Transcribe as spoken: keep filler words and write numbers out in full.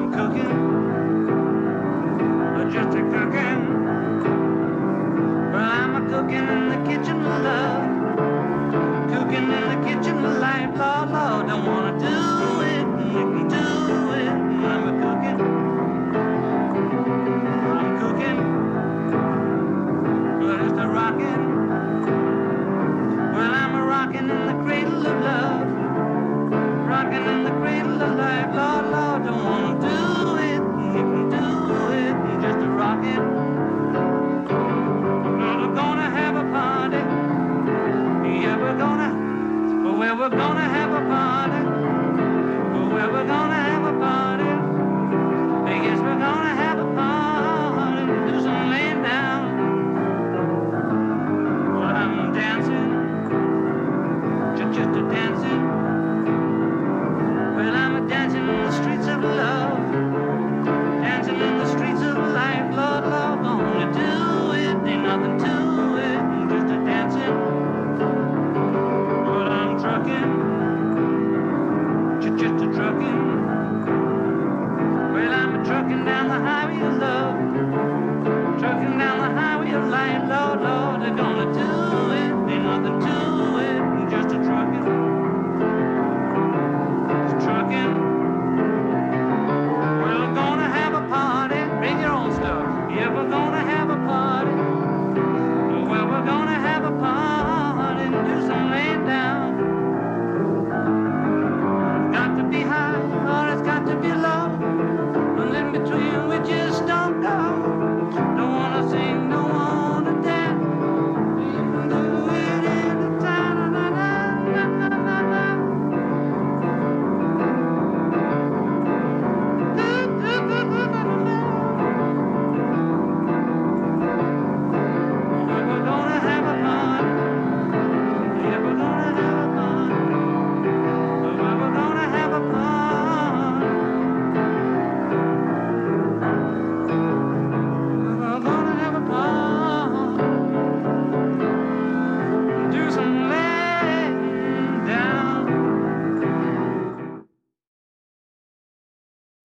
cooking, just a cooking. Well, I'm a cooking in the kitchen of love, cooking in the kitchen of life. Lord, Lord, don't wanna do it, do it. I'm a cooking, I'm cooking, well, just a rocking. Well, I'm a rocking in the cradle of love, rocking in the cradle of life. Lord, Lord, don't wanna do it, do it, just a rocking. Well, we're gonna have a party, yeah, we're gonna, well, we're gonna have a party, well, we're gonna have a party, yes, we're gonna have a party, do some laying down. Well, I'm dancing, just, just a dancing. Well, I'm a dancing in the streets of love, dancing in the streets of life. Lord, Lord, gonna do it, ain't nothing to it, just a dancing. Well, I'm trucking, just, just a trucking. Well, I'm a trucking down the highway of love,